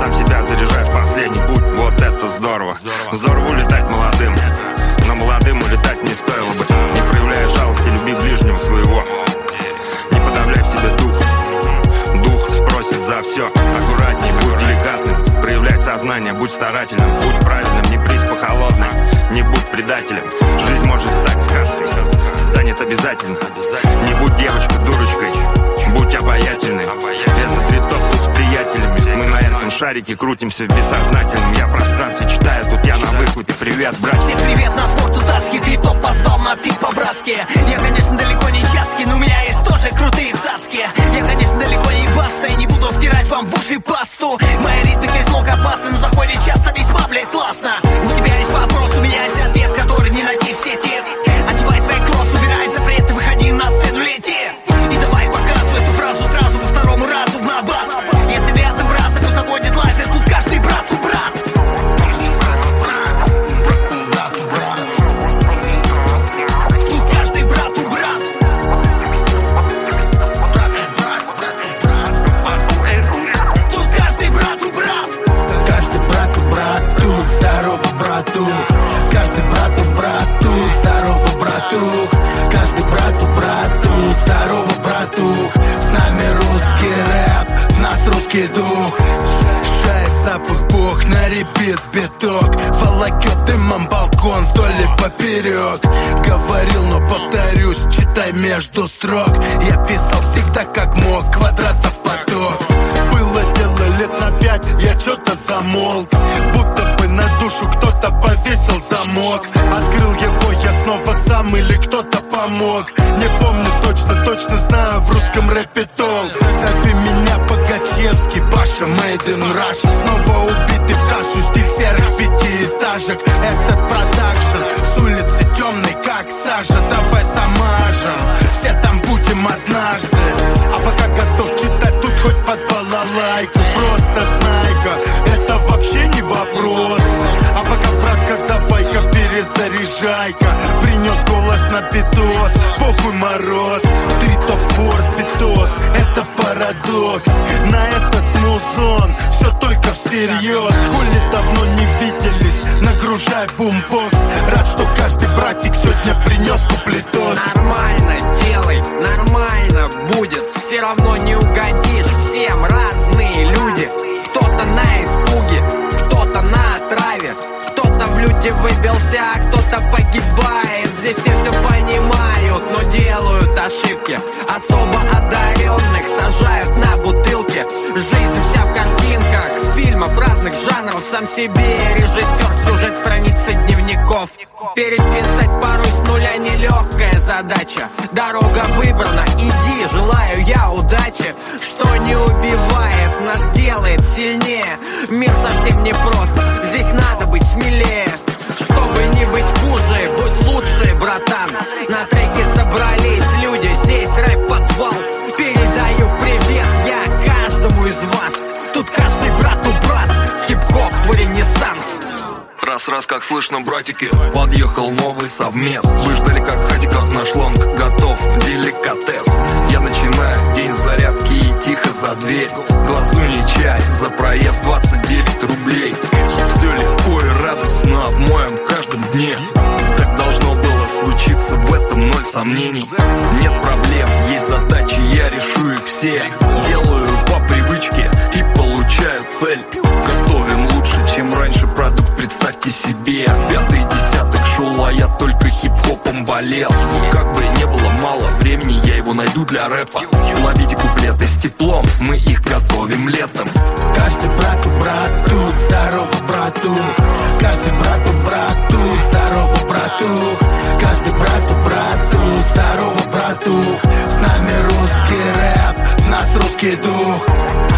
сам себя заряжаю в последний путь. Вот это здорово. Здорово улетать молодым, но молодым улетать не стоило бы. Не проявляя жалости, люби ближнего своего. Не подавляй в себе дух. Дух спросит за все. Аккуратней, будь деликатным. Проявляй сознание, будь старательным. Будь правильным, не брись по холодной. Не будь предателем. Жизнь может стать сказкой, станет обязательно. Не будь девочкой-дурочкой, будь обаятельной. Это тритоп тут с приятелями. Мы на этом шарике крутимся в бессознательном. Я в пространстве читаю, тут я на выход. И привет, братья. Всем привет на порту Таски. Тритоп позвал на фиг по-братски. Я, конечно, далеко не часки, но у меня есть тоже крутые цацки. Я, конечно, далеко не баста и не буду втирать вам в уши пасту. Моя ритмика из ног опасна, но заходит часто весьма, блядь, классно. У тебя есть вопрос, у меня есть ответ, который не найти в сети. Одевай свои кросс, убирай запреты, выходи на сцену, лети. И давай показывай эту фразу сразу по второму разу в набат. Если ты отобрался, то заводит лазер, тут каждый брат у брат. Тут каждый брат у брат. Тут каждый брат у брат. Каждый брат у брат, тут здорово, братух. Каждый брат у брат, тут здорово, братух. Каждый брат у брат, тут здорово, братух. С нами русский рэп, в нас русский дух. Шает запах бог, на репит биток. Волокет дымом балкон вдоль и поперек. Говорил, но повторюсь, читай между строк. Я писал всегда как мог, квадратов поток. Было дело лет на 5, я чё-то замолк. Будто бы на душу кто-то повесил замок. Открыл его я снова сам или кто-то помог. Не помню точно, точно знаю, в русском рэпе толк. Зови меня Богачевский, Паша, made in Russia. Снова убитый в кашу, стиль серых пятиэтажек. Этот продакшн с улицы темной, как сажа. Давай замажем, все там будем однажды. А пока готов читать тут хоть под балалайку. Просто снайка, это вообще не вопрос. А пока, братка, давай-ка перезаряжай-ка. Принес голос на битос, похуй мороз. Тритоп форс, битос, это парадокс. На этот музон все только всерьез. Хули давно не виделись, нагружай бумбокс. Рад, что каждый братик сегодня принес куплетос. Нормально делай, нормально будет. Все равно не угодишь всем, разные люди. Кто-то на испуге, кто-то на отраве. Кто-то в люди выбился, а кто-то погибает. Здесь все понимают, но делают ошибки. Особо одаренных сажают на бутылке. Жизнь вся в картинках, фильмов разных жанров. Сам себе режиссер, сюжет страницы дневников. Переписать пару с нуля нелегкая задача. Дорога выбрана, иди, желаю я удачи. Что не убивает, нас делает сильнее. Мир совсем непрост, здесь надо быть смелее. Чтобы не быть хуже, будь лучше, братан. На треке собрались люди, здесь рэп-подвал. Передаю привет я каждому из вас. Тут каждый брат у брат, хип-хоп ренессанс. Раз, как слышно, братики, подъехал новый совмес. Вы ждали как хатика, наш лонг готов, деликатес. Я начинаю день зарядки и тихо за дверь. Глазу не чай, за проезд 29 рублей. Все легко и радостно в моем каждом дне. Так должно было случиться, в этом ноль сомнений. Нет проблем, есть задачи, я решу их все. Делаю по привычке и получаю цель. Готовим лучше, чем раньше, продукт представьте себе. Пятый десяток шел, а я только хип-хопом болел. Как бы не было мало времени, я его найду для рэпа. Ловите куплеты с теплом, мы их готовим летом. Каждый брат у брат, тут здорово, братух. Каждый брат у брат, тут здорово, братух. Каждый брат у брат, тут здорово, братух. С нами русский рэп, в нас русский дух.